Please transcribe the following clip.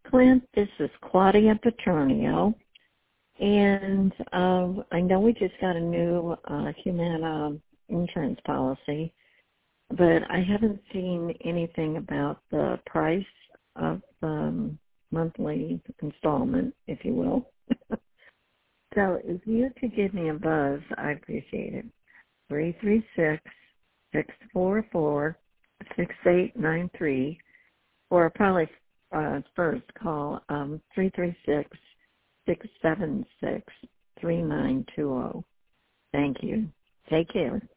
Clint, this is Claudia Petronio, and I know we just got a new Humana insurance policy, but I haven't seen anything about the price of the monthly installment, if you will. So if you could give me a buzz, I appreciate it. 336-644-6893, or probably first call 336-676-3920. Thank you. Take care.